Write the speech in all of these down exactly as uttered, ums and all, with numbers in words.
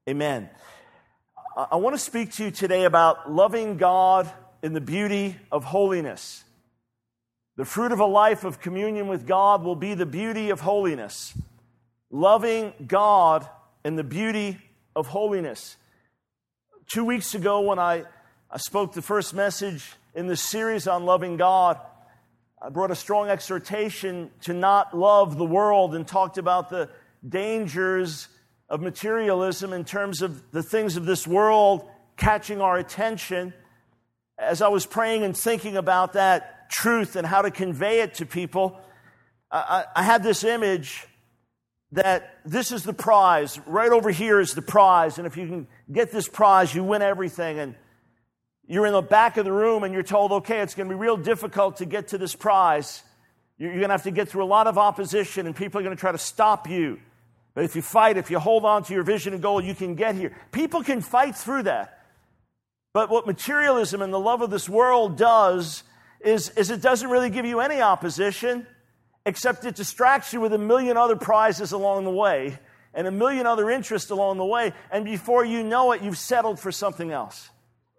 Amen. I want to speak to you today about loving God in the beauty of holiness. The fruit of a life of communion with God will be the beauty of holiness. Loving God in the beauty of holiness. Two weeks ago when I, I spoke the first message in this series on loving God, I brought a strong exhortation to not love the world and talked about the dangers of materialism in terms of the things of this world catching our attention. As I was praying and thinking about that truth and how to convey it to people, I, I had this image that this is the prize. Right over here is the prize. And if you can get this prize, you win everything. And you're in the back of the room and you're told, okay, it's going to be real difficult to get to this prize. You're going to have to get through a lot of opposition and people are going to try to stop you. But if you fight, if you hold on to your vision and goal, you can get here. People can fight through that. But what materialism and the love of this world does is, is it doesn't really give you any opposition, except it distracts you with a million other prizes along the way and a million other interests along the way. And before you know it, you've settled for something else.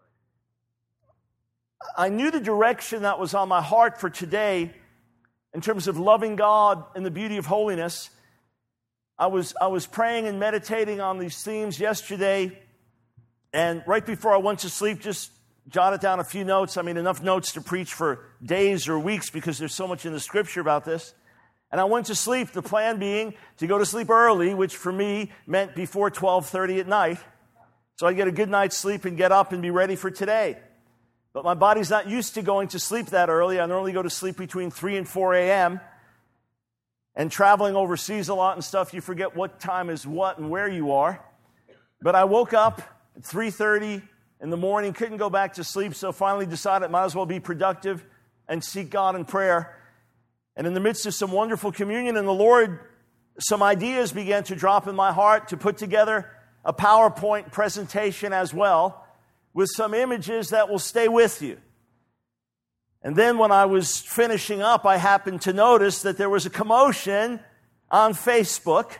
I knew the direction that was on my heart for today in terms of loving God and the beauty of holiness. I was I was praying and meditating on these themes yesterday, and right before I went to sleep, just jotted down a few notes. I mean, enough notes to preach for days or weeks because there's so much in the Scripture about this. And I went to sleep, the plan being to go to sleep early, which for me meant before twelve thirty at night, so I get a good night's sleep and get up and be ready for today. But my body's not used to going to sleep that early. I normally go to sleep between three and four a.m., and traveling overseas a lot and stuff, you forget what time is what and where you are. But I woke up at three thirty in the morning, couldn't go back to sleep, so finally decided I might as well be productive and seek God in prayer. And in the midst of some wonderful communion in the Lord, some ideas began to drop in my heart to put together a PowerPoint presentation as well with some images that will stay with you. And then when I was finishing up, I happened to notice that there was a commotion on Facebook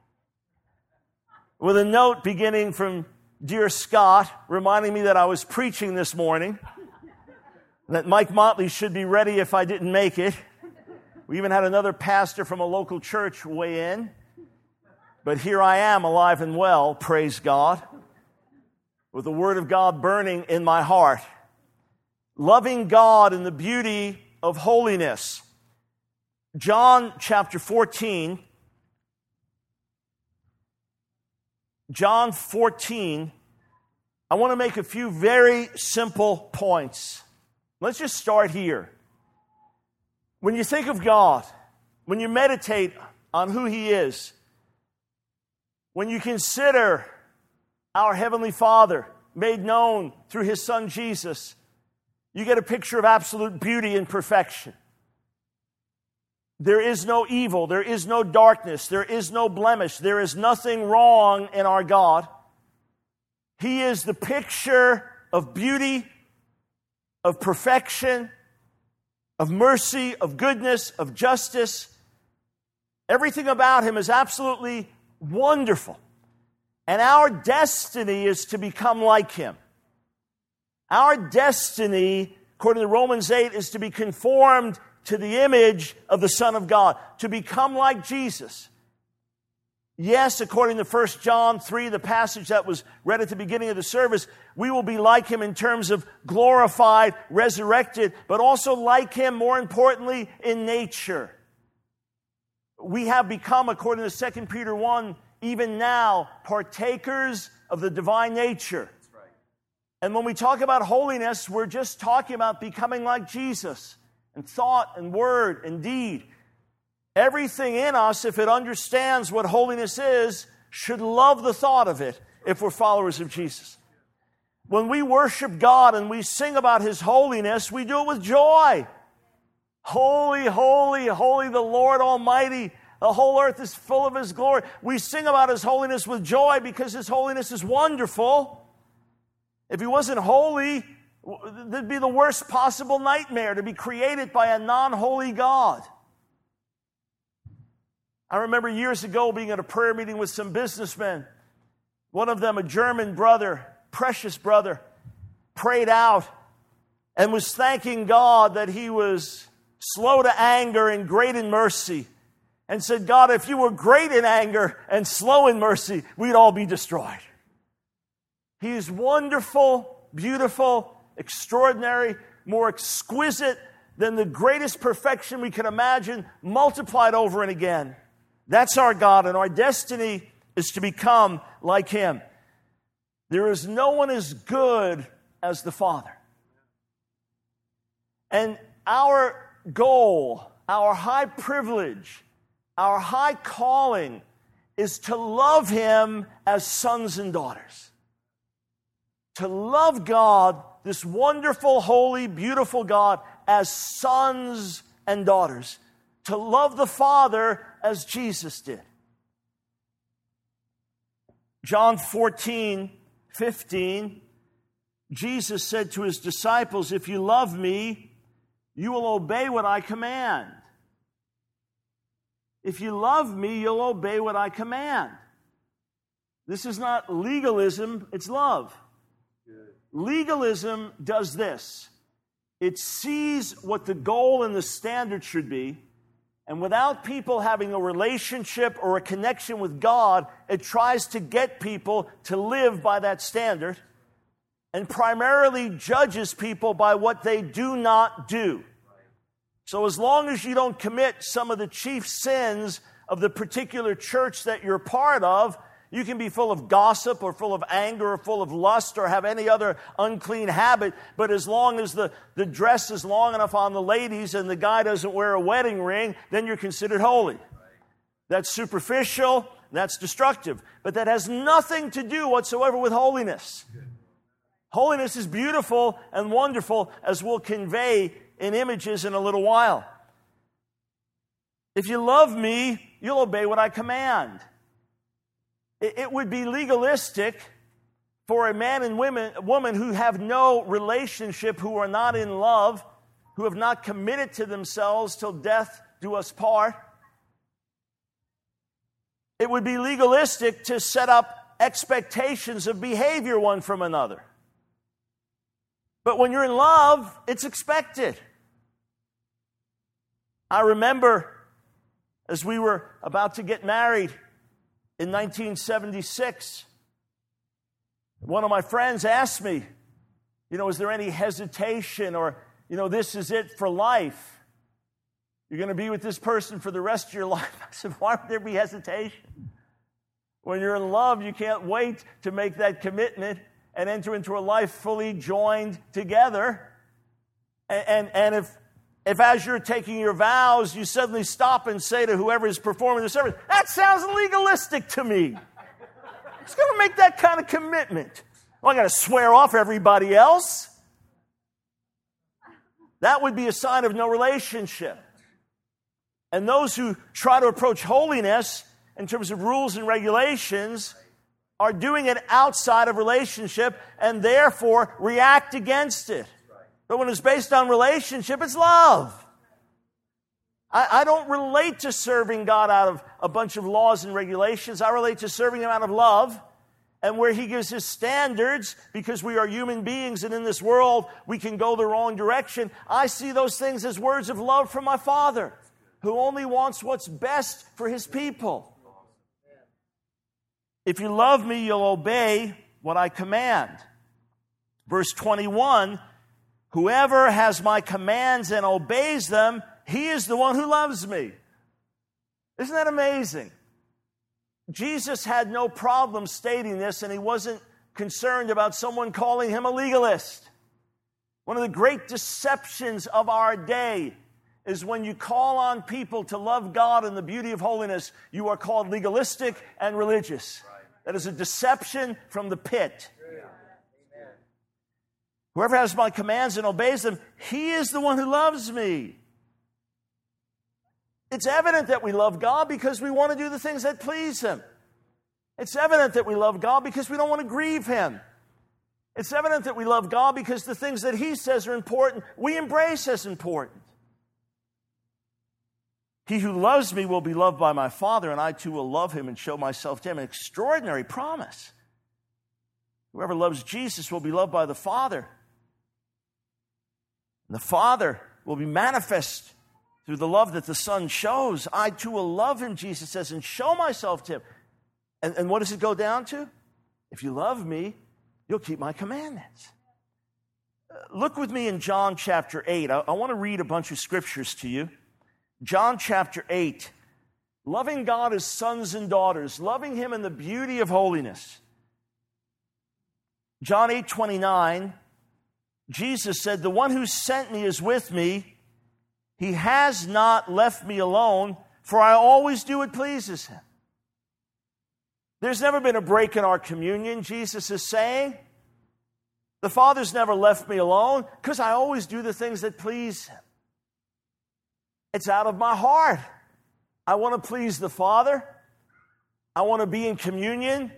with a note beginning from Dear Scott, reminding me that I was preaching this morning, that Mike Motley should be ready if I didn't make it. We even had another pastor from a local church weigh in. But here I am, alive and well, praise God, with the Word of God burning in my heart. Loving God in the beauty of holiness. John chapter fourteen. John fourteen. I want to make a few very simple points. Let's just start here. When you think of God, when you meditate on who He is, when you consider our Heavenly Father made known through His Son Jesus, you get a picture of absolute beauty and perfection. There is no evil. There is no darkness. There is no blemish. There is nothing wrong in our God. He is the picture of beauty, of perfection, of mercy, of goodness, of justice. Everything about Him is absolutely wonderful. And our destiny is to become like Him. Our destiny, according to Romans eight, is to be conformed to the image of the Son of God, to become like Jesus. Yes, according to First John three, the passage that was read at the beginning of the service, we will be like Him in terms of glorified, resurrected, but also like Him, more importantly, in nature. We have become, according to Second Peter one, even now, partakers of the divine nature. And when we talk about holiness, we're just talking about becoming like Jesus in thought and word and deed. Everything in us, if it understands what holiness is, should love the thought of it if we're followers of Jesus. When we worship God and we sing about His holiness, we do it with joy. Holy, holy, holy, the Lord Almighty. The whole earth is full of His glory. We sing about His holiness with joy because His holiness is wonderful. If He wasn't holy, that'd be the worst possible nightmare, to be created by a non-holy God. I remember years ago being at a prayer meeting with some businessmen. One of them, a German brother, precious brother, prayed out and was thanking God that he was slow to anger and great in mercy, and said, God, if you were great in anger and slow in mercy, we'd all be destroyed. He is wonderful, beautiful, extraordinary, more exquisite than the greatest perfection we can imagine, multiplied over and again. That's our God, and our destiny is to become like Him. There is no one as good as the Father. And our goal, our high privilege, our high calling is to love Him as sons and daughters. To love God, this wonderful, holy, beautiful God, as sons and daughters. To love the Father as Jesus did. John fourteen, fifteen, Jesus said to His disciples, if you love me, you will obey what I command. If you love me, you'll obey what I command. This is not legalism, it's love. Good. Legalism does this. It sees what the goal and the standard should be, and without people having a relationship or a connection with God, it tries to get people to live by that standard, and primarily judges people by what they do not do. So as long as you don't commit some of the chief sins of the particular church that you're part of, you can be full of gossip or full of anger or full of lust or have any other unclean habit, but as long as the, the dress is long enough on the ladies and the guy doesn't wear a wedding ring, then you're considered holy. That's superficial, that's destructive, but that has nothing to do whatsoever with holiness. Holiness is beautiful and wonderful, as we'll convey in images in a little while. If you love me, you'll obey what I command. It would be legalistic for a man and women, woman who have no relationship, who are not in love, who have not committed to themselves till death do us part. It would be legalistic to set up expectations of behavior one from another. But when you're in love, it's expected. I remember as we were about to get married in nineteen seventy-six, one of my friends asked me, you know, is there any hesitation or, you know, this is it for life? You're going to be with this person for the rest of your life. I said, why would there be hesitation? When you're in love, you can't wait to make that commitment and enter into a life fully joined together. And, and, and if, if as you're taking your vows, you suddenly stop and say to whoever is performing the service, that sounds legalistic to me. Who's going to make that kind of commitment? Well, I got to swear off everybody else. That would be a sign of no relationship. And those who try to approach holiness in terms of rules and regulations are doing it outside of relationship and therefore react against it. But when it's based on relationship, it's love. I, I don't relate to serving God out of a bunch of laws and regulations. I relate to serving Him out of love, and where He gives His standards, because we are human beings and in this world we can go the wrong direction. I see those things as words of love from my Father, who only wants what's best for His people. If you love me, you'll obey what I command. Verse twenty-one, whoever has my commands and obeys them, he is the one who loves me. Isn't that amazing? Jesus had no problem stating this, and He wasn't concerned about someone calling Him a legalist. One of the great deceptions of our day is when you call on people to love God and the beauty of holiness, you are called legalistic and religious. That is a deception from the pit. Amen. Whoever has my commands and obeys them, he is the one who loves me. It's evident that we love God because we want to do the things that please Him. It's evident that we love God because we don't want to grieve Him. It's evident that we love God because the things that He says are important, we embrace as important. He who loves me will be loved by my Father, and I too will love him and show myself to him. An extraordinary promise. Whoever loves Jesus will be loved by the Father. And the Father will be manifest through the love that the Son shows. I too will love him, Jesus says, and show myself to him. And, and what does it go down to? If you love me, you'll keep my commandments. Uh, look with me in John chapter eight. I, I want to read a bunch of scriptures to you. John chapter eight. Loving God as sons and daughters, loving him in the beauty of holiness. John eight twenty-nine, Jesus said, the one who sent me is with me. He has not left me alone, for I always do what pleases him. There's never been a break in our communion, Jesus is saying. The Father's never left me alone because I always do the things that please him. It's out of my heart. I want to please the Father. I want to be in communion.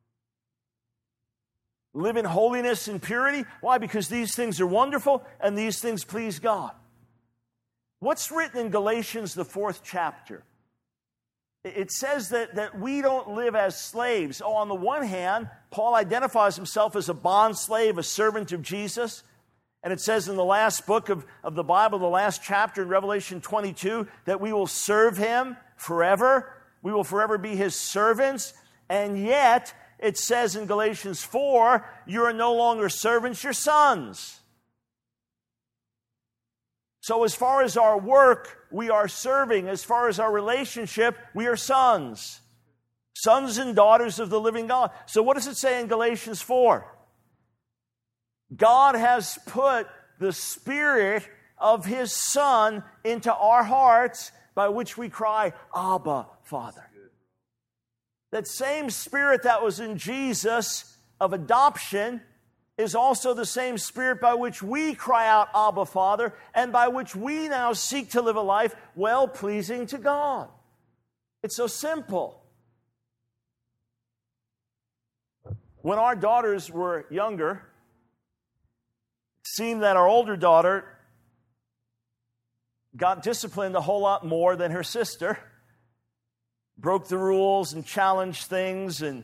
Live in holiness and purity. Why? Because these things are wonderful and these things please God. What's written in Galatians, the fourth chapter? It says that, that we don't live as slaves. Oh, on the one hand, Paul identifies himself as a bond slave, a servant of Jesus. And it says in the last book of, of the Bible, the last chapter in Revelation twenty-two, that we will serve him forever. We will forever be his servants. And yet, it says in Galatians four, you are no longer servants, you're sons. So as far as our work, we are serving. As far as our relationship, we are sons. Sons and daughters of the living God. So what does it say in Galatians four? God has put the Spirit of his Son into our hearts, by which we cry, Abba, Father. That same Spirit that was in Jesus of adoption is also the same Spirit by which we cry out, Abba, Father, and by which we now seek to live a life well-pleasing to God. It's so simple. When our daughters were younger, it seemed that our older daughter got disciplined a whole lot more than her sister, broke the rules and challenged things, and,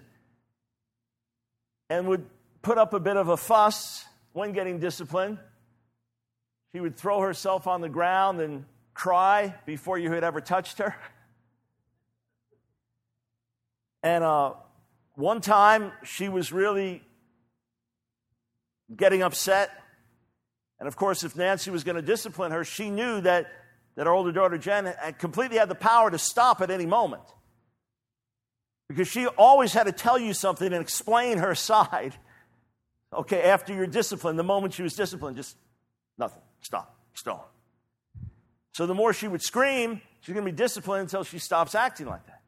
and would put up a bit of a fuss when getting disciplined. She would throw herself on the ground and cry before you had ever touched her. And uh, one time, she was really getting upset. And of course, if Nancy was going to discipline her, she knew that, that our older daughter, Jen, had completely had the power to stop at any moment. Because she always had to tell you something and explain her side. Okay, after you're disciplined, the moment she was disciplined, just nothing. Stop. Stop. So the more she would scream, she's going to be disciplined until she stops acting like that.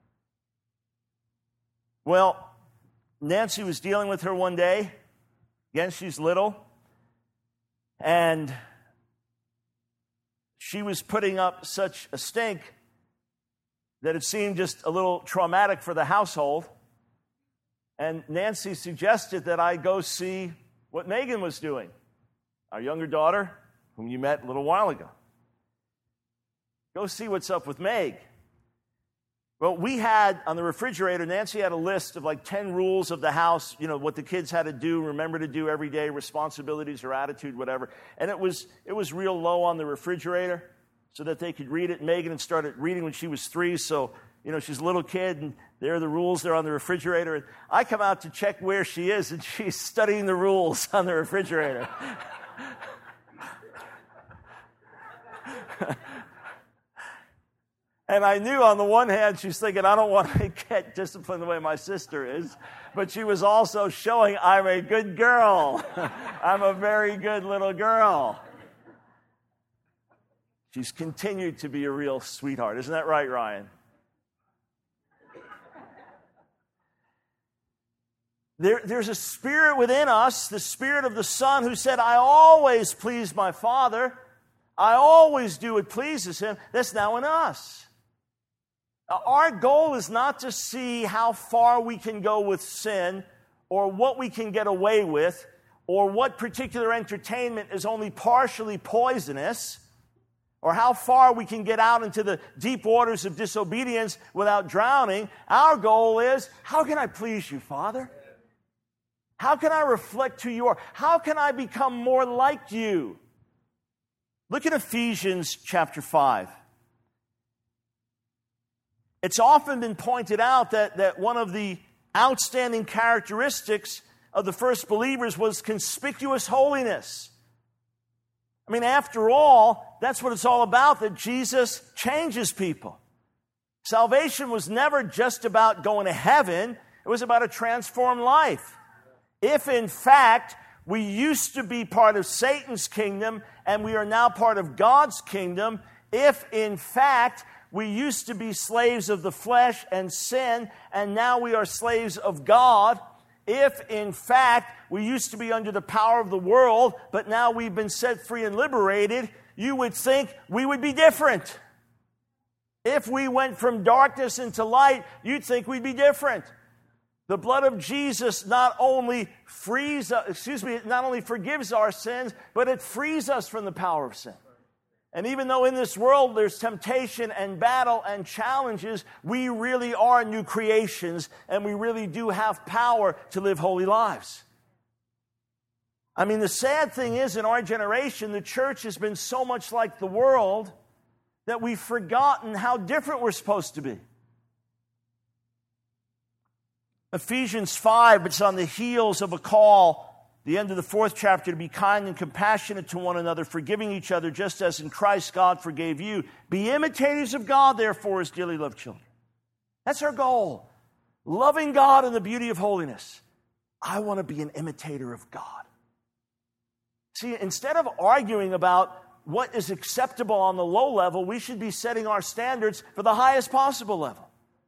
Well, Nancy was dealing with her one day. Again, she's little. And she was putting up such a stink that it seemed just a little traumatic for the household. And Nancy suggested that I go see what Megan was doing, our younger daughter, whom you met a little while ago. Go see what's up with Meg. Well, we had on the refrigerator, Nancy had a list of like ten rules of the house, you know, what the kids had to do, remember to do every day, responsibilities or attitude, whatever. And it was it was real low on the refrigerator so that they could read it. Megan had started reading when she was three, so you know, she's a little kid, and there are the rules. They're on the refrigerator. And I come out to check where she is, and she's studying the rules on the refrigerator. And I knew on the one hand, she's thinking, I don't want to get disciplined the way my sister is. But she was also showing, I'm a good girl. I'm a very good little girl. She's continued to be a real sweetheart. Isn't that right, Ryan? There, there's a spirit within us, the spirit of the Son, who said, I always please my Father. I always do what pleases him. That's now in us. Our goal is not to see how far we can go with sin or what we can get away with or what particular entertainment is only partially poisonous or how far we can get out into the deep waters of disobedience without drowning. Our goal is, how can I please you, Father? How How can I reflect who you are? How can I become more like you? Look at Ephesians chapter five. It's often been pointed out that, that one of the outstanding characteristics of the first believers was conspicuous holiness. I mean, after all, that's what it's all about, that Jesus changes people. Salvation was never just about going to heaven. It was about a transformed life. If, in fact, we used to be part of Satan's kingdom and we are now part of God's kingdom, if, in fact, we used to be slaves of the flesh and sin and now we are slaves of God, if, in fact, we used to be under the power of the world, but now we've been set free and liberated, you would think we would be different. If we went from darkness into light, you'd think we'd be different. The blood of Jesus not only frees us, excuse me, not only forgives our sins, but it frees us from the power of sin. And even though in this world there's temptation and battle and challenges, we really are new creations and we really do have power to live holy lives. I mean, the sad thing is, in our generation, the church has been so much like the world that we've forgotten how different we're supposed to be. Ephesians five, it's on the heels of a call, the end of the fourth chapter, to be kind and compassionate to one another, forgiving each other, just as in Christ God forgave you. Be imitators of God, therefore, as dearly loved children. That's our goal. Loving God in the beauty of holiness. I want to be an imitator of God. See, instead of arguing about what is acceptable on the low level, we should be setting our standards for the highest possible level.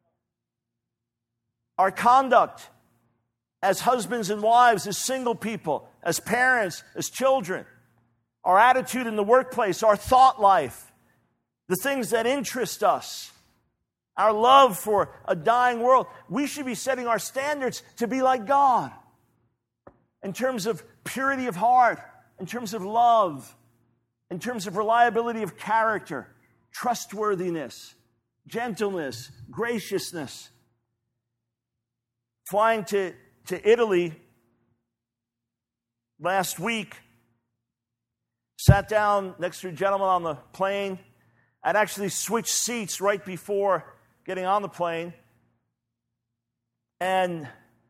Our conduct as husbands and wives, as single people, as parents, as children, our attitude in the workplace, our thought life, the things that interest us, our love for a dying world, we should be setting our standards to be like God in terms of purity of heart, in terms of love, in terms of reliability of character, trustworthiness, gentleness, graciousness. Flying to, to Italy last week, sat down next to a gentleman on the plane. I'd actually switched seats right before getting on the plane. And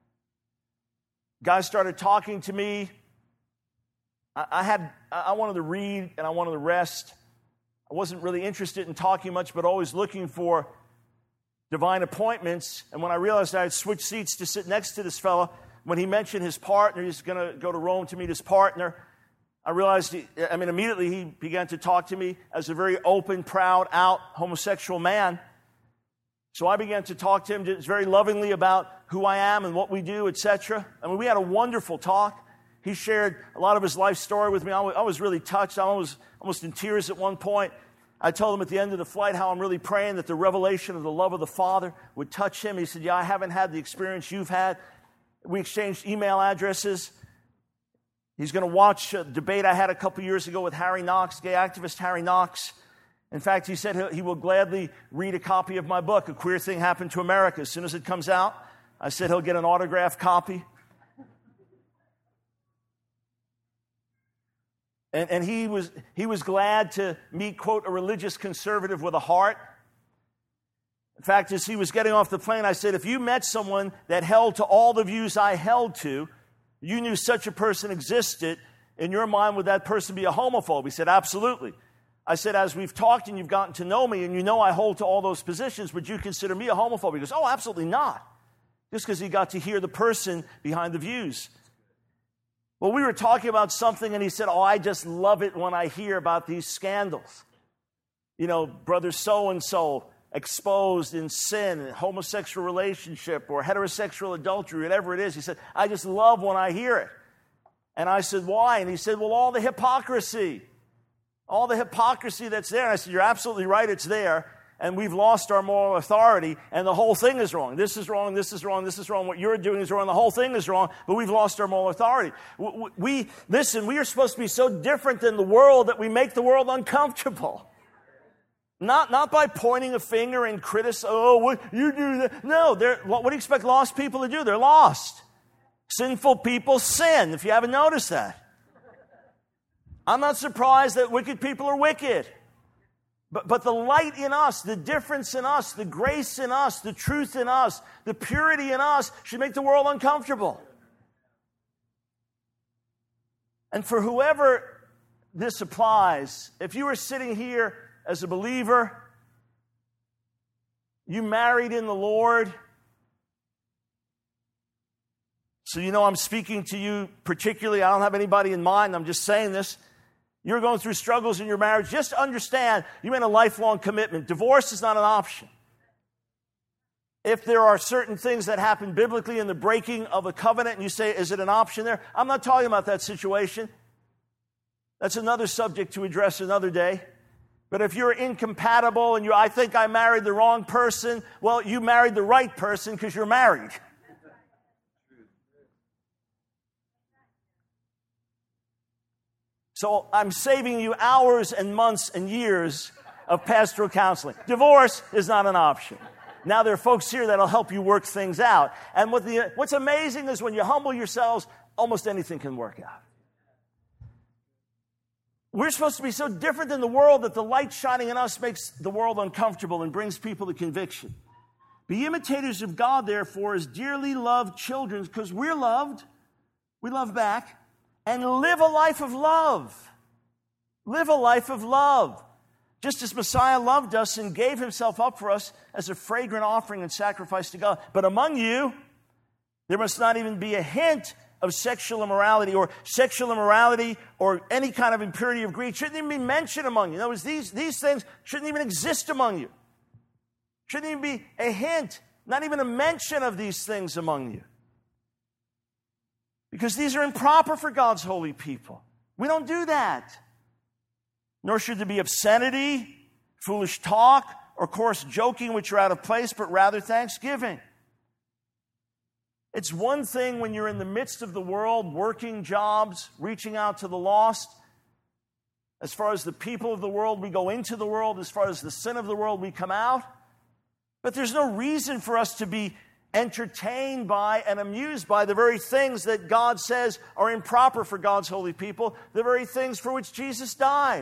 guys started talking to me. I, I had I wanted to read and I wanted to rest. I wasn't really interested in talking much, but always looking for divine appointments. And when I realized I had switched seats to sit next to this fellow, when he mentioned his partner, he's going to go to Rome to meet his partner, I realized, he, I mean, immediately he began to talk to me as a very open, proud, out homosexual man. So I began to talk to him just very lovingly about who I am and what we do, et cetera. I mean, we had a wonderful talk. He shared a lot of his life story with me. I was, I was really touched. I was almost in tears at one point. I told him at the end of the flight how I'm really praying that the revelation of the love of the Father would touch him. He said, yeah, I haven't had the experience you've had. We exchanged email addresses. He's going to watch a debate I had a couple years ago with Harry Knox, gay activist Harry Knox. In fact, he said he will gladly read a copy of my book, A Queer Thing Happened to America, as soon as it comes out. I said he'll get an autographed copy. And, and he was he was glad to meet, quote, a religious conservative with a heart. In fact, as he was getting off the plane, I said, if you met someone that held to all the views I held to, you knew such a person existed, in your mind, would that person be a homophobe? He said, absolutely. I said, as we've talked and you've gotten to know me and you know I hold to all those positions, would you consider me a homophobe? He goes, oh, absolutely not. Just because he got to hear the person behind the views. Well, we were talking about something, and he said, oh, I just love it when I hear about these scandals. You know, brother so-and-so exposed in sin, homosexual relationship, or heterosexual adultery, whatever it is. He said, I just love when I hear it. And I said, why? And he said, well, all the hypocrisy. All the hypocrisy that's there. And I said, you're absolutely right, it's there. And we've lost our moral authority, and the whole thing is wrong. This is wrong, this is wrong, this is wrong. What you're doing is wrong, the whole thing is wrong, but we've lost our moral authority. We, we listen, we are supposed to be so different than the world that we make the world uncomfortable. Not, not by pointing a finger and criticizing, oh, what you do that. No, what do you expect lost people to do? They're lost. Sinful people sin, if you haven't noticed that. I'm not surprised that wicked people are wicked. But, but the light in us, the difference in us, the grace in us, the truth in us, the purity in us should make the world uncomfortable. And for whoever this applies, if you were sitting here as a believer, you married in the Lord, so you know I'm speaking to you particularly. I don't have anybody in mind. I'm just saying this. You're going through struggles in your marriage. Just understand you made a lifelong commitment. Divorce is not an option. If there are certain things that happen biblically in the breaking of a covenant and you say, is it an option there? I'm not talking about that situation. That's another subject to address another day. But if you're incompatible and you, I think I married the wrong person, well, you married the right person because you're married. So I'm saving you hours and months and years of pastoral counseling. Divorce is not an option. Now there are folks here that'll help you work things out. And what the, what's amazing is when you humble yourselves, almost anything can work out. We're supposed to be so different than the world that the light shining in us makes the world uncomfortable and brings people to conviction. Be imitators of God, therefore, as dearly loved children, because we're loved. We love back. And live a life of love. Live a life of love. Just as Messiah loved us and gave himself up for us as a fragrant offering and sacrifice to God. But among you, there must not even be a hint of sexual immorality or sexual immorality or any kind of impurity of greed. Shouldn't even be mentioned among you. In other words, these, these things shouldn't even exist among you. Shouldn't even be a hint, not even a mention of these things among you. Because these are improper for God's holy people. We don't do that. Nor should there be obscenity, foolish talk, or coarse joking which are out of place, but rather thanksgiving. It's one thing when you're in the midst of the world, working jobs, reaching out to the lost. As far as the people of the world, we go into the world. As far as the sin of the world, we come out. But there's no reason for us to be entertained by and amused by the very things that God says are improper for God's holy people, the very things for which Jesus died.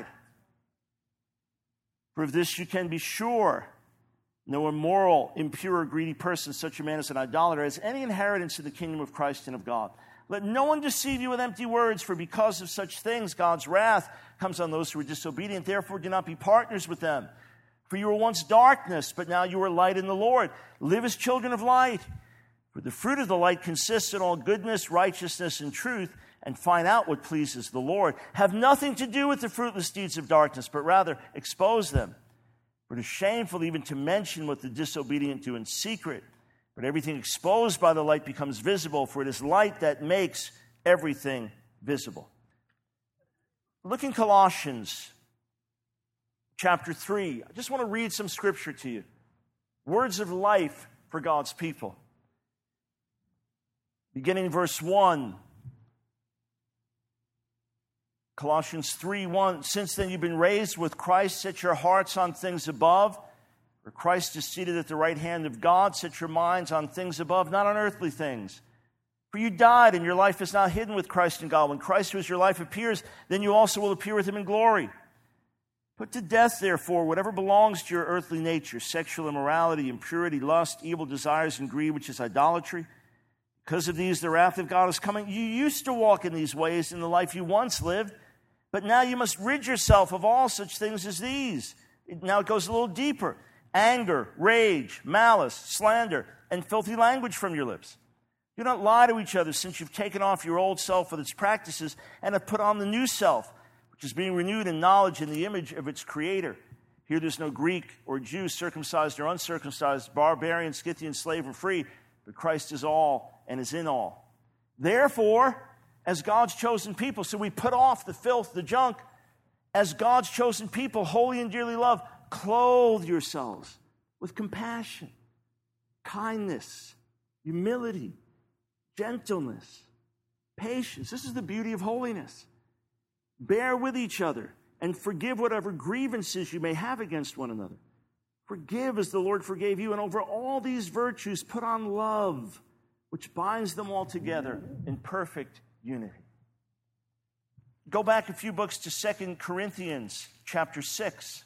For of this you can be sure, no immoral, impure, or greedy person, such a man as an idolater, has any inheritance in the kingdom of Christ and of God. Let no one deceive you with empty words, for because of such things God's wrath comes on those who are disobedient. Therefore do not be partners with them. For you were once darkness, but now you are light in the Lord. Live as children of light. For the fruit of the light consists in all goodness, righteousness, and truth, and find out what pleases the Lord. Have nothing to do with the fruitless deeds of darkness, but rather expose them. For it is shameful even to mention what the disobedient do in secret. But everything exposed by the light becomes visible, for it is light that makes everything visible. Look in Colossians chapter three. I just want to read some scripture to you. Words of life for God's people. Beginning verse one. Colossians three one. Since then you've been raised with Christ, set your hearts on things above, where Christ is seated at the right hand of God. Set your minds on things above, not on earthly things. For you died, and your life is now hidden with Christ in God. When Christ, who is your life, appears, then you also will appear with him in glory. Put to death, therefore, whatever belongs to your earthly nature, sexual immorality, impurity, lust, evil desires, and greed, which is idolatry. Because of these, the wrath of God is coming. You used to walk in these ways in the life you once lived, but now you must rid yourself of all such things as these. Now it goes a little deeper. Anger, rage, malice, slander, and filthy language from your lips. Do not lie to each other, since you've taken off your old self with its practices and have put on the new self, which is being renewed in knowledge in the image of its creator. Here there's no Greek or Jew, circumcised or uncircumcised, barbarian, Scythian, slave or free, but Christ is all and is in all. Therefore, as God's chosen people, so we put off the filth, the junk, as God's chosen people, holy and dearly loved, clothe yourselves with compassion, kindness, humility, gentleness, patience. This is the beauty of holiness. Bear with each other and forgive whatever grievances you may have against one another. Forgive as the Lord forgave you, and over all these virtues put on love, which binds them all together in perfect unity. Go back a few books to Second Corinthians chapter six.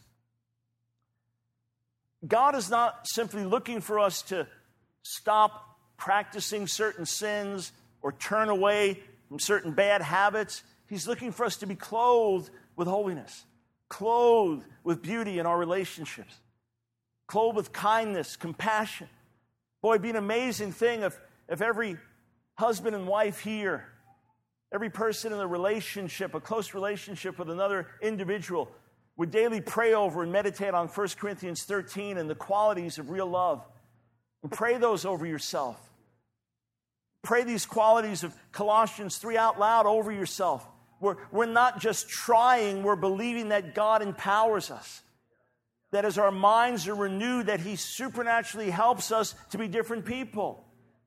God is not simply looking for us to stop practicing certain sins or turn away from certain bad habits. He's looking for us to be clothed with holiness, clothed with beauty in our relationships, clothed with kindness, compassion. Boy, it'd be an amazing thing if, if every husband and wife here, every person in a relationship, a close relationship with another individual, would daily pray over and meditate on First Corinthians thirteen and the qualities of real love. And pray those over yourself. Pray these qualities of Colossians three out loud over yourself. We're, we're not just trying, we're believing that God empowers us. That as our minds are renewed, that He supernaturally helps us to be different people.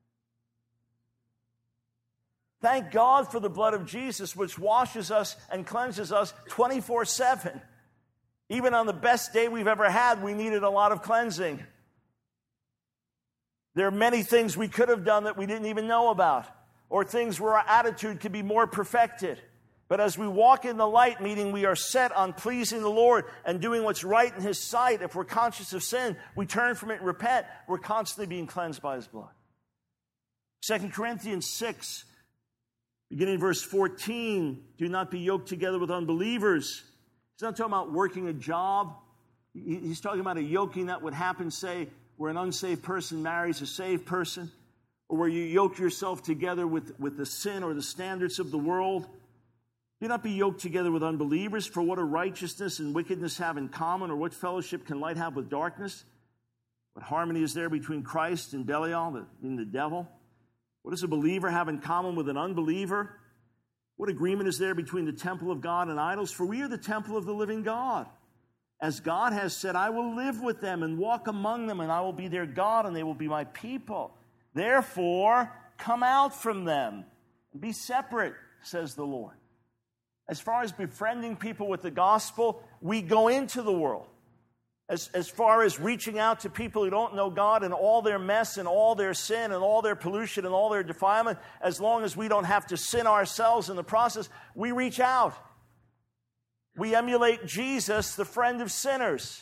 Thank God for the blood of Jesus, which washes us and cleanses us twenty-four seven. Even on the best day we've ever had, we needed a lot of cleansing. There are many things we could have done that we didn't even know about, or things where our attitude could be more perfected. But as we walk in the light, meaning we are set on pleasing the Lord and doing what's right in His sight, if we're conscious of sin, we turn from it and repent, we're constantly being cleansed by His blood. Second Corinthians six, beginning verse fourteen, do not be yoked together with unbelievers. He's not talking about working a job. He's talking about a yoking that would happen, say, where an unsaved person marries a saved person, or where you yoke yourself together with, with the sin or the standards of the world. Do not be yoked together with unbelievers, for what do righteousness and wickedness have in common, or what fellowship can light have with darkness? What harmony is there between Christ and Belial, the, and the devil? What does a believer have in common with an unbeliever? What agreement is there between the temple of God and idols? For we are the temple of the living God. As God has said, I will live with them and walk among them, and I will be their God, and they will be my people. Therefore, come out from them and be separate, says the Lord. As far as befriending people with the gospel, we go into the world. As, as far as reaching out to people who don't know God and all their mess and all their sin and all their pollution and all their defilement, as long as we don't have to sin ourselves in the process, we reach out. We emulate Jesus, the friend of sinners.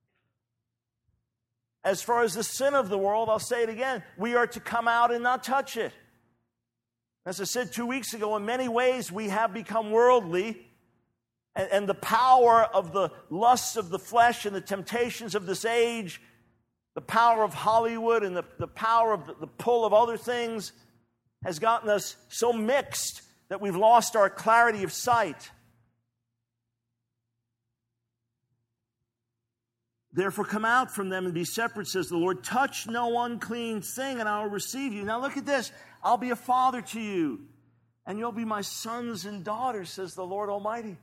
As far as the sin of the world, I'll say it again, we are to come out and not touch it. As I said two weeks ago, in many ways we have become worldly, and, and the power of the lusts of the flesh and the temptations of this age, the power of Hollywood and the, the power of the, the pull of other things has gotten us so mixed that we've lost our clarity of sight. Therefore, come out from them and be separate, says the Lord. Touch no unclean thing, and I will receive you. Now look at this. I'll be a father to you, and you'll be my sons and daughters, says the Lord Almighty.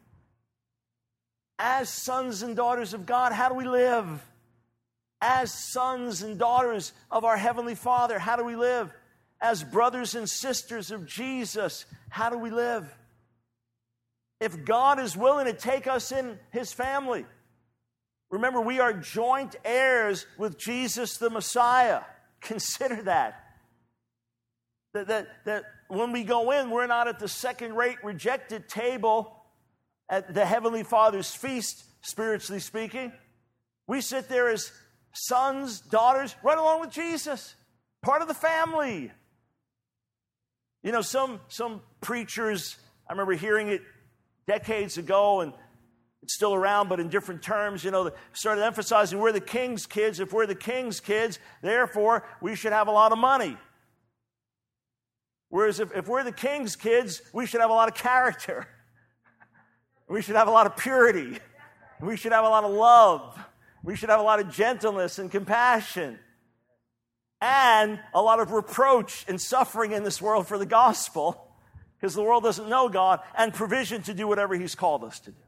As sons and daughters of God, how do we live? As sons and daughters of our Heavenly Father, how do we live? As brothers and sisters of Jesus, how do we live? If God is willing to take us in His family, remember, we are joint heirs with Jesus the Messiah. Consider that. That, that, that when we go in, we're not at the second-rate rejected table at the Heavenly Father's feast, spiritually speaking. We sit there as sons, daughters, right along with Jesus, part of the family. You know, some, some preachers, I remember hearing it decades ago, and it's still around, but in different terms, you know, they started emphasizing we're the king's kids. If we're the king's kids, therefore, we should have a lot of money. Whereas if, if we're the king's kids, we should have a lot of character. We should have a lot of purity. We should have a lot of love. We should have a lot of gentleness and compassion. And a lot of reproach and suffering in this world for the gospel, because the world doesn't know God, and provision to do whatever He's called us to do.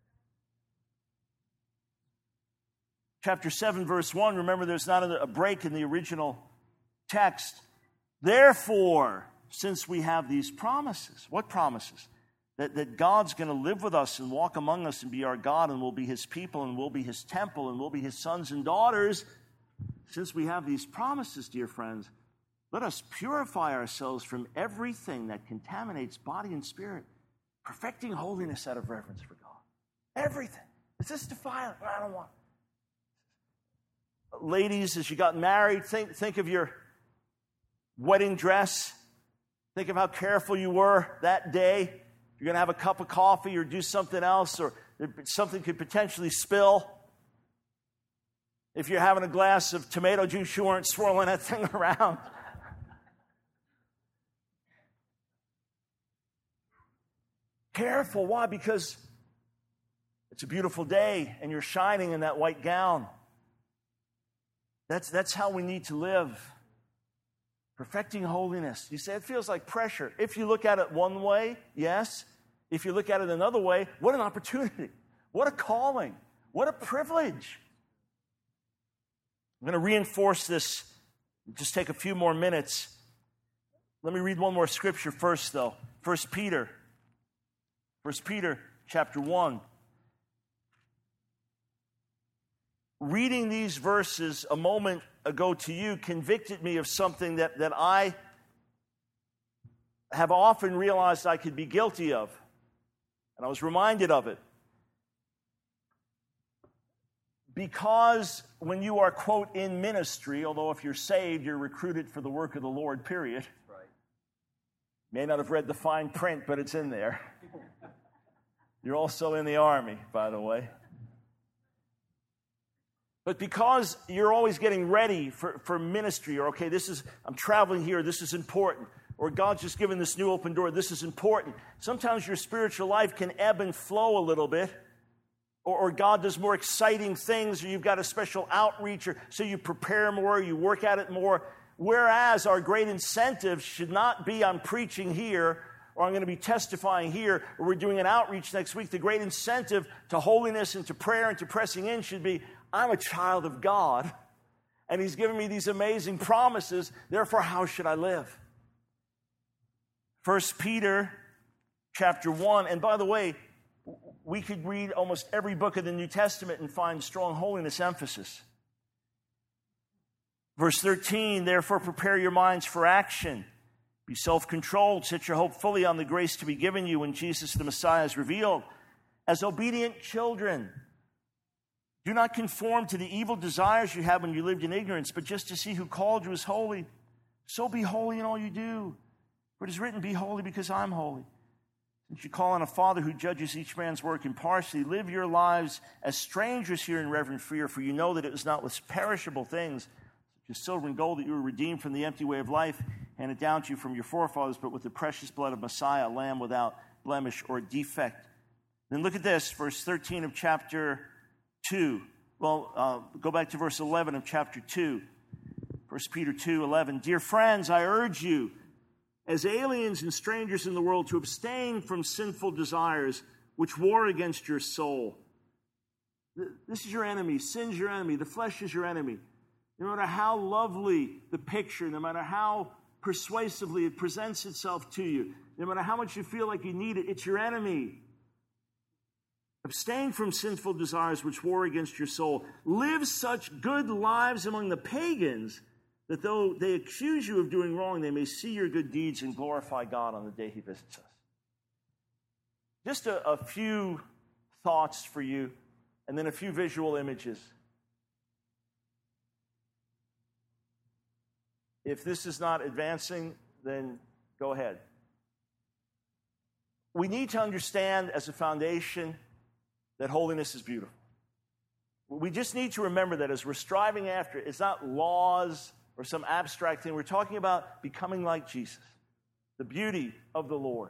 Chapter seven, verse one, remember there's not a break in the original text. Therefore, since we have these promises, what promises? That, that God's going to live with us and walk among us and be our God, and we'll be His people, and we'll be His temple, and we'll be His sons and daughters. Since we have these promises, dear friends, let us purify ourselves from everything that contaminates body and spirit, perfecting holiness out of reverence for God. Everything. Is this defiant? I don't want it. Ladies, as you got married, think, think of your wedding dress. Think of how careful you were that day. You're going to have a cup of coffee or do something else, or something could potentially spill. If you're having a glass of tomato juice, you weren't swirling that thing around. Careful. Why? Because it's a beautiful day and you're shining in that white gown. That's, that's how we need to live. Perfecting holiness. You say it feels like pressure. If you look at it one way, yes. If you look at it another way, what an opportunity. What a calling. What a privilege. I'm going to reinforce this. Just take a few more minutes. Let me read one more scripture first, though. First Peter. First Peter chapter one. Reading these verses a moment ago to you convicted me of something that, that I have often realized I could be guilty of. And I was reminded of it. Because when you are, quote, in ministry, although if you're saved, you're recruited for the work of the Lord, period. Right. May not have read the fine print, but it's in there. You're also in the army, by the way. But because you're always getting ready for, for ministry, or, okay, this is, I'm traveling here, this is important, or God's just given this new open door, this is important. Sometimes your spiritual life can ebb and flow a little bit, or, or God does more exciting things, or you've got a special outreach, or so you prepare more, you work at it more. Whereas our great incentive should not be I'm preaching here, or I'm going to be testifying here, or we're doing an outreach next week. The great incentive to holiness and to prayer and to pressing in should be I'm a child of God, and He's given me these amazing promises. Therefore, how should I live? First Peter chapter one, and by the way, we could read almost every book of the New Testament and find strong holiness emphasis. Verse thirteen, therefore prepare your minds for action. Be self-controlled. Set your hope fully on the grace to be given you when Jesus the Messiah is revealed. As obedient children, do not conform to the evil desires you had when you lived in ignorance, but just to see who called you is holy. So be holy in all you do. For it is written, be holy because I'm holy. Since you call on a Father who judges each man's work impartially, live your lives as strangers here in reverent fear, for you know that it was not with perishable things, such as silver and gold, that you were redeemed from the empty way of life handed down to you from your forefathers, but with the precious blood of Messiah, a lamb without blemish or defect. Then look at this, verse thirteen of chapter two. Well, uh, go back to verse eleven of chapter two. First Peter two eleven. Dear friends, I urge you, as aliens and strangers in the world, to abstain from sinful desires which war against your soul. This is your enemy. Sin's your enemy. The flesh is your enemy. No matter how lovely the picture, no matter how persuasively it presents itself to you, no matter how much you feel like you need it, it's your enemy. Abstain from sinful desires which war against your soul. Live such good lives among the pagans that though they accuse you of doing wrong, they may see your good deeds and glorify God on the day He visits us. Just a, a few thoughts for you, and then a few visual images. If this is not advancing, then go ahead. We need to understand as a foundation that holiness is beautiful. We just need to remember that as we're striving after it, it's not laws or some abstract thing. We're talking about becoming like Jesus, the beauty of the Lord.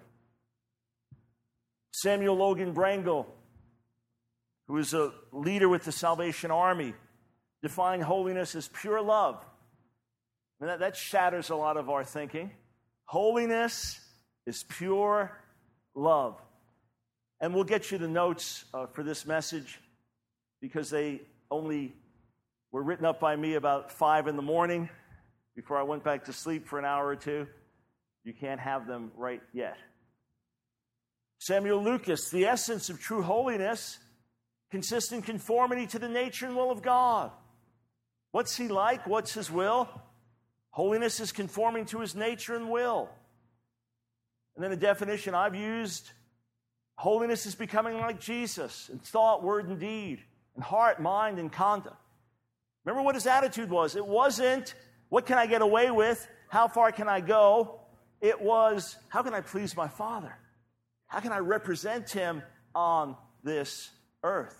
Samuel Logan Brangle, who is a leader with the Salvation Army, defined holiness as pure love. And that, that shatters a lot of our thinking. Holiness is pure love. And we'll get you the notes uh, for this message because they only were written up by me about five in the morning before I went back to sleep for an hour or two. You can't have them right yet. Samuel Lucas, the essence of true holiness consists in conformity to the nature and will of God. What's He like? What's His will? Holiness is conforming to his nature and will. And then a definition I've used, holiness is becoming like Jesus in thought, word, and deed, in heart, mind, and conduct. Remember what his attitude was. It wasn't, what can I get away with? How far can I go? It was, how can I please my Father? How can I represent him on this earth?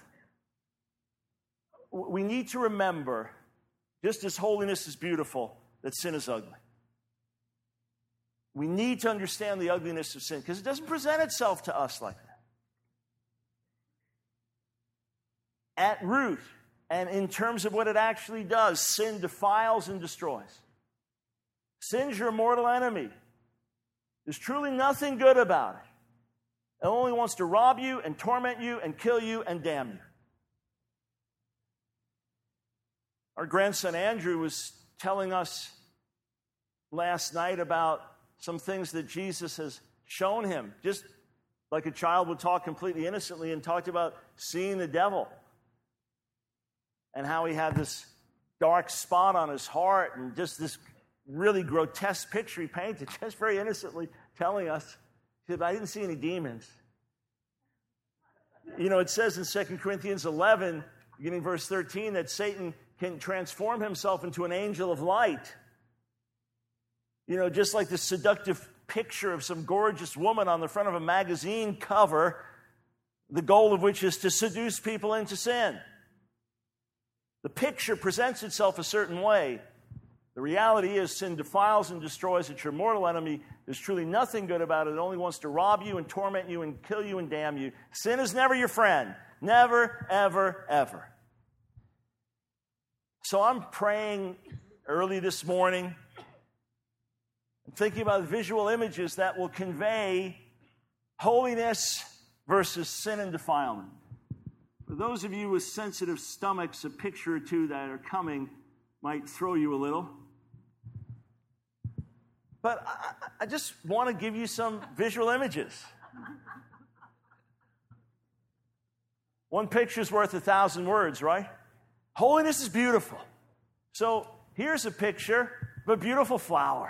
We need to remember, just as holiness is beautiful, that sin is ugly. We need to understand the ugliness of sin because it doesn't present itself to us like that. At root, and in terms of what it actually does, sin defiles and destroys. Sin's your mortal enemy. There's truly nothing good about it. It only wants to rob you and torment you and kill you and damn you. Our grandson Andrew was telling us last night about some things that Jesus has shown him, just like a child would talk completely innocently, and talked about seeing the devil and how he had this dark spot on his heart and just this really grotesque picture he painted, just very innocently telling us, he said, I didn't see any demons. You know, it says in Second Corinthians eleven, beginning verse thirteen, that Satan can transform himself into an angel of light. You know, just like the seductive picture of some gorgeous woman on the front of a magazine cover, the goal of which is to seduce people into sin. The picture presents itself a certain way. The reality is sin defiles and destroys. It's your mortal enemy. There's truly nothing good about it. It only wants to rob you and torment you and kill you and damn you. Sin is never your friend. Never, ever, ever. So I'm praying early this morning and thinking about visual images that will convey holiness versus sin and defilement. For those of you with sensitive stomachs, a picture or two that are coming might throw you a little. But I, I just want to give you some visual images. One picture's worth a thousand words, right? Holiness is beautiful. So here's a picture of a beautiful flower.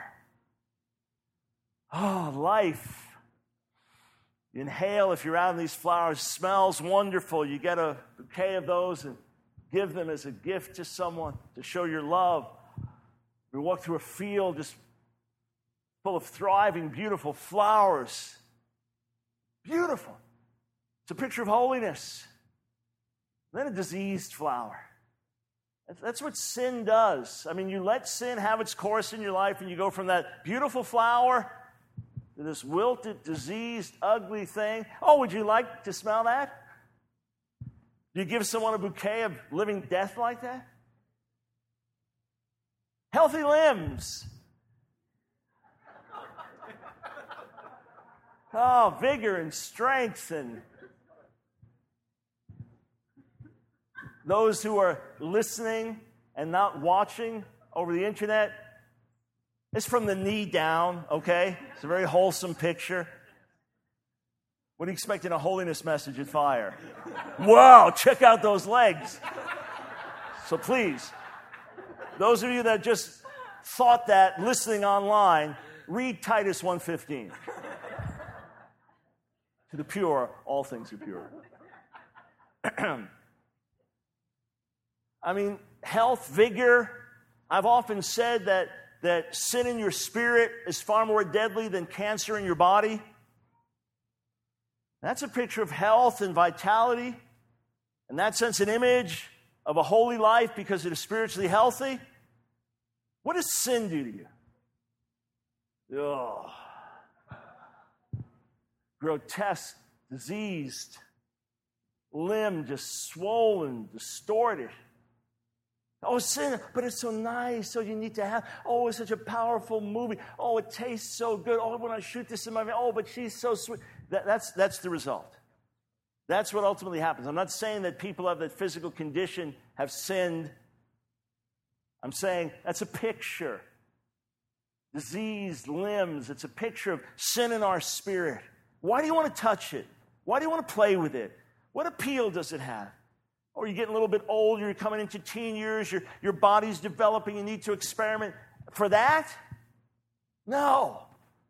Oh, life. You inhale, if you're out in these flowers, smells wonderful. You get a bouquet of those and give them as a gift to someone to show your love. We walk through a field just full of thriving, beautiful flowers. Beautiful. It's a picture of holiness. And then a diseased flower. That's what sin does. I mean, you let sin have its course in your life, and you go from that beautiful flower to this wilted, diseased, ugly thing. Oh, would you like to smell that? Do you give someone a bouquet of living death like that? Healthy limbs. Oh, vigor and strength. And those who are listening and not watching over the internet, it's from the knee down, okay? It's a very wholesome picture. What do you expect in a holiness message at Fire? Wow, check out those legs. So please, those of you that just thought that listening online, read Titus one fifteen. To the pure, all things are pure. I mean, health, vigor. I've often said that, that sin in your spirit is far more deadly than cancer in your body. That's a picture of health and vitality. In that sense, an image of a holy life because it is spiritually healthy. What does sin do to you? Oh. Grotesque, diseased, limb just swollen, distorted. Oh, sin, but it's so nice, so you need to have. Oh, it's such a powerful movie. Oh, it tastes so good. Oh, when I shoot this in my, oh, but she's so sweet. That, that's, that's the result. That's what ultimately happens. I'm not saying that people of that physical condition have sinned. I'm saying that's a picture. Diseased limbs, it's a picture of sin in our spirit. Why do you want to touch it? Why do you want to play with it? What appeal does it have? Or you're getting a little bit older, you're coming into teen years, your, your body's developing, you need to experiment. For that? No.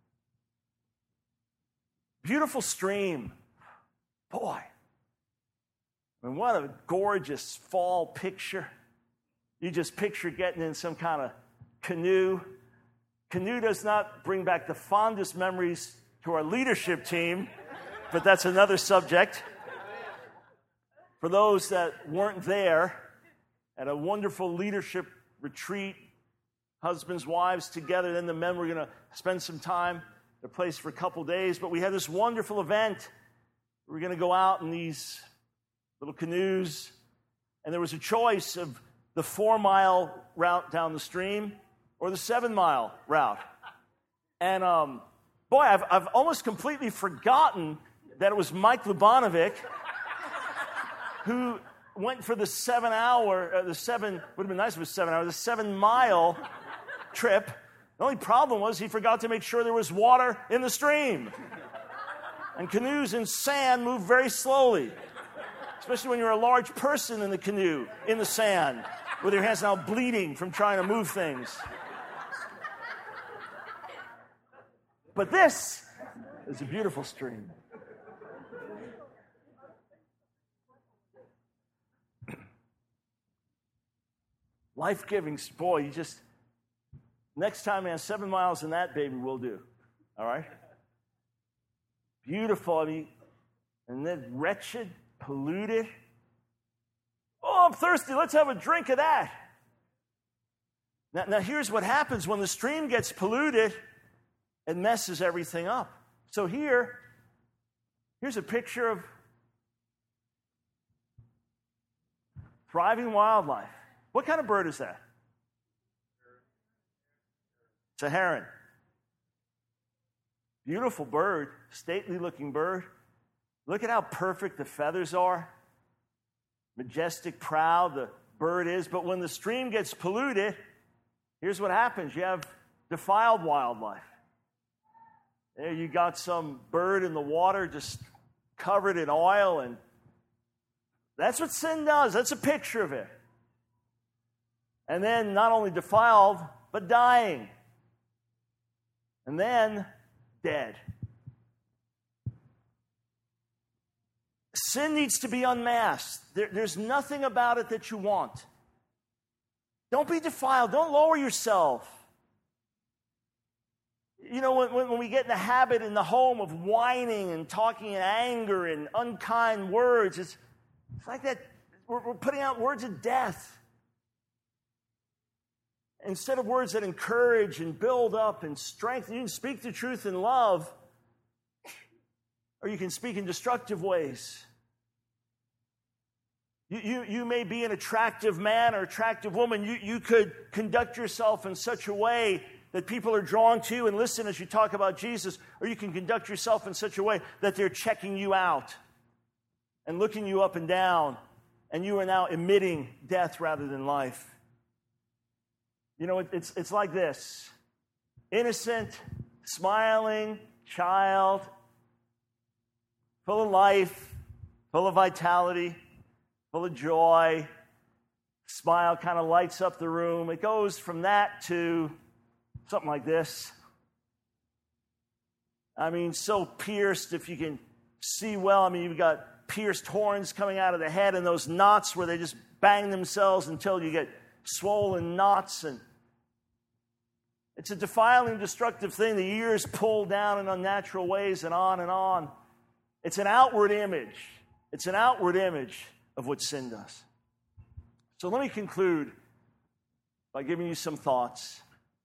Beautiful stream. Boy. I mean, what a gorgeous fall picture. You just picture getting in some kind of canoe. Canoe does not bring back the fondest memories to our leadership team, but that's another subject. For those that weren't there at a wonderful leadership retreat, husbands, wives together, then the men were going to spend some time at a place for a couple days, but we had this wonderful event. We were going to go out in these little canoes, and there was a choice of the four-mile route down the stream or the seven-mile route. And um, boy, I've, I've almost completely forgotten that it was Mike Lubanovic who went for the seven-hour, uh, the seven, would have been nice if it was seven hours, the seven-mile trip. The only problem was he forgot to make sure there was water in the stream. And canoes in sand move very slowly, especially when you're a large person in the canoe, in the sand, with your hands now bleeding from trying to move things. But this is a beautiful stream. Life-giving, boy, you just, next time, man, seven miles in that baby will do, all right? Beautiful, I mean, and then wretched, polluted. Oh, I'm thirsty, let's have a drink of that. Now, now here's what happens when the stream gets polluted, it messes everything up. So here, here's a picture of thriving wildlife. What kind of bird is that? It's a heron. Beautiful bird, stately looking bird. Look at how perfect the feathers are. Majestic, proud the bird is. But when the stream gets polluted, here's what happens. You have defiled wildlife. There you got some bird in the water just covered in oil, and that's what sin does. That's a picture of it. And then not only defiled, but dying. And then dead. Sin needs to be unmasked. There, there's nothing about it that you want. Don't be defiled. Don't lower yourself. You know, when, when we get in the habit in the home of whining and talking in anger and unkind words, it's, it's like that. We're, we're putting out words of death. Instead of words that encourage and build up and strengthen, you can speak the truth in love, or you can speak in destructive ways. You, you, you may be an attractive man or attractive woman. You, you could conduct yourself in such a way that people are drawn to you and listen as you talk about Jesus, or you can conduct yourself in such a way that they're checking you out and looking you up and down, and you are now emitting death rather than life. You know, it's, it's like this. Innocent, smiling child, full of life, full of vitality, full of joy. Smile kind of lights up the room. It goes from that to something like this. I mean, so pierced, if you can see well. I mean, you've got pierced horns coming out of the head and those knots where they just bang themselves until you get swollen knots, and it's a defiling, destructive thing. The ears pull down in unnatural ways, and on and on. It's an outward image. It's an outward image of what sin does. So let me conclude by giving you some thoughts,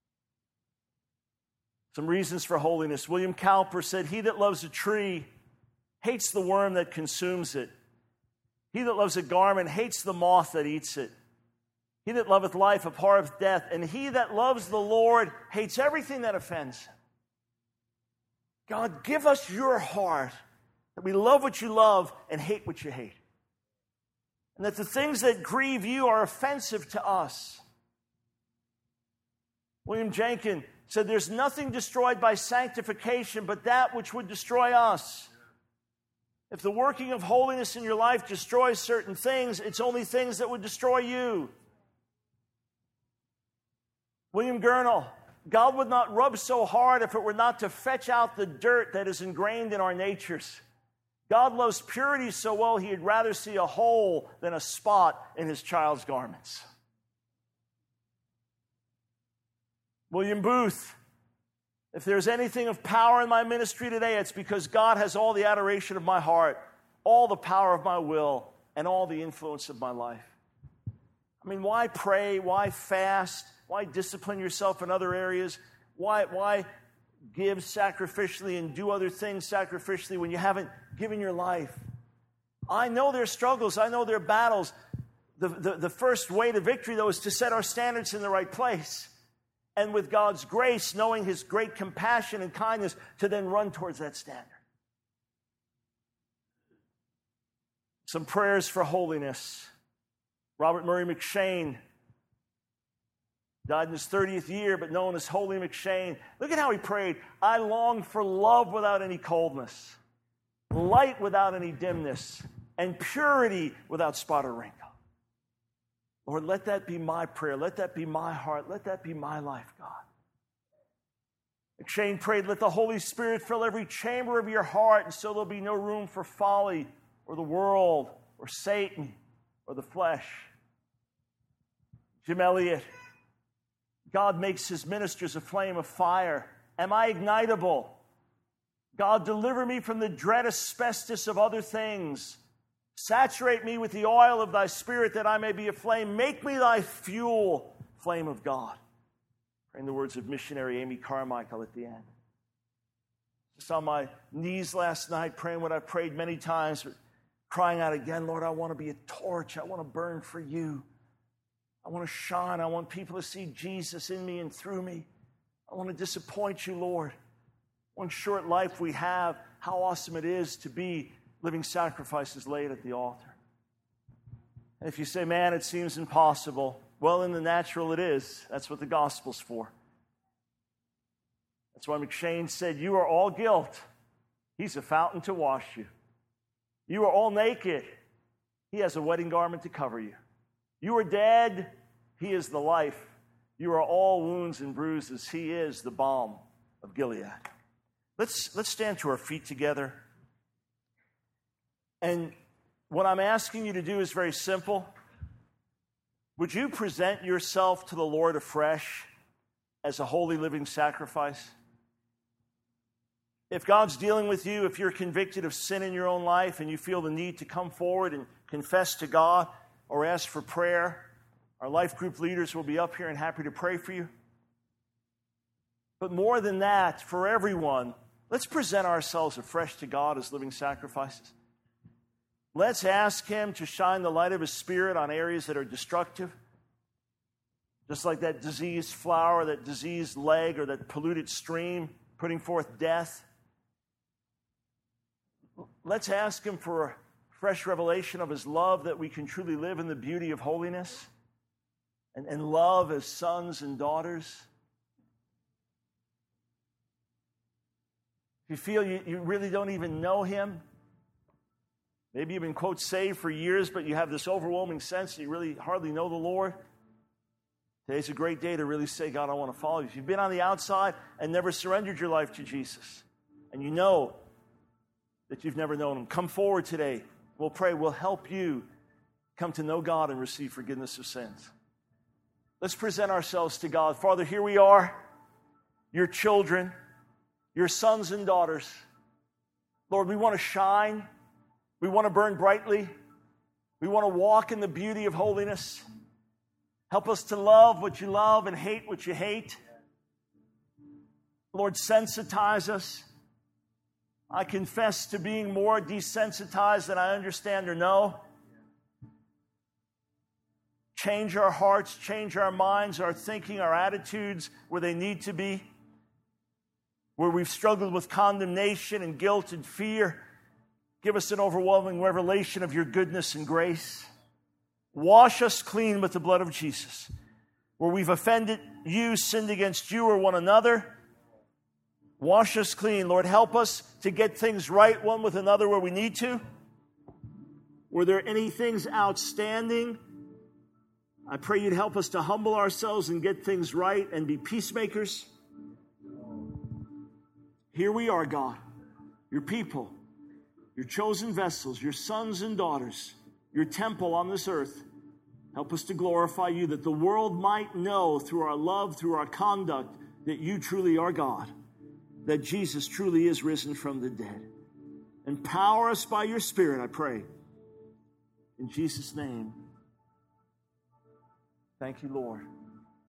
some reasons for holiness. William Cowper said, "He that loves a tree hates the worm that consumes it. He that loves a garment hates the moth that eats it. He that loveth life abhorreth death, and he that loves the Lord hates everything that offends him." God, give us your heart, that we love what you love and hate what you hate. And that the things that grieve you are offensive to us. William Jenkins said, "There's nothing destroyed by sanctification but that which would destroy us." If the working of holiness in your life destroys certain things, it's only things that would destroy you. William Gurnall, God would not rub so hard if it were not to fetch out the dirt that is ingrained in our natures. God loves purity so well, he'd rather see a hole than a spot in his child's garments. William Booth, if there's anything of power in my ministry today, it's because God has all the adoration of my heart, all the power of my will, and all the influence of my life. I mean, why pray? Why fast? Why discipline yourself in other areas? Why, why give sacrificially and do other things sacrificially when you haven't given your life? I know there are struggles. I know there are battles. The, the, the first way to victory, though, is to set our standards in the right place. And with God's grace, knowing his great compassion and kindness, to then run towards that standard. Some prayers for holiness. Robert Murray McShane died in his thirtieth year, but known as Holy McShane. Look at how he prayed. I long for love without any coldness, light without any dimness, and purity without spot or wrinkle. Lord, let that be my prayer. Let that be my heart. Let that be my life, God. McShane prayed, let the Holy Spirit fill every chamber of your heart, and so there'll be no room for folly or the world or Satan or the flesh. Jim Elliot, God makes his ministers a flame of fire. Am I ignitable? God, deliver me from the dread asbestos of other things. Saturate me with the oil of thy Spirit that I may be a flame. Make me thy fuel, flame of God. Praying the words of missionary Amy Carmichael at the end. Just on my knees last night, praying what I've prayed many times, but crying out again, Lord, I want to be a torch. I want to burn for you. I want to shine. I want people to see Jesus in me and through me. I want to disappoint you, Lord. One short life we have, how awesome it is to be living sacrifices laid at the altar. And if you say, man, it seems impossible, well, in the natural it is. That's what the gospel's for. That's why McShane said, you are all guilt. He's a fountain to wash you. You are all naked. He has a wedding garment to cover you. You are dead. He is the life. You are all wounds and bruises. He is the balm of Gilead. Let's, let's stand to our feet together. And what I'm asking you to do is very simple. Would you present yourself to the Lord afresh as a holy living sacrifice? If God's dealing with you, if you're convicted of sin in your own life and you feel the need to come forward and confess to God or ask for prayer, our life group leaders will be up here and happy to pray for you. But more than that, for everyone, let's present ourselves afresh to God as living sacrifices. Let's ask him to shine the light of his Spirit on areas that are destructive. Just like that diseased flower, that diseased leg, or that polluted stream putting forth death. Let's ask him for a fresh revelation of his love, that we can truly live in the beauty of holiness and, and love as sons and daughters. If you feel you, you really don't even know him, maybe you've been, quote, saved for years, but you have this overwhelming sense that you really hardly know the Lord. Today's a great day to really say, God, I want to follow you. If you've been on the outside and never surrendered your life to Jesus, and you know that you've never known him, come forward today. We'll pray. We'll help you come to know God and receive forgiveness of sins. Let's present ourselves to God. Father, here we are, your children, your sons and daughters. Lord, we want to shine. We want to burn brightly. We want to walk in the beauty of holiness. Help us to love what you love and hate what you hate. Lord, sensitize us. I confess to being more desensitized than I understand or know. Change our hearts, change our minds, our thinking, our attitudes where they need to be. Where we've struggled with condemnation and guilt and fear, give us an overwhelming revelation of your goodness and grace. Wash us clean with the blood of Jesus. Where we've offended you, sinned against you or one another, wash us clean. Lord, help us to get things right one with another where we need to. Were there any things outstanding I pray you'd help us to humble ourselves and get things right and be peacemakers. Here we are, God, your people, your chosen vessels, your sons and daughters, your temple on this earth. Help us to glorify you, that the world might know through our love, through our conduct, that you truly are God, that Jesus truly is risen from the dead. Empower us by your Spirit, I pray. In Jesus' name, thank you, Lord.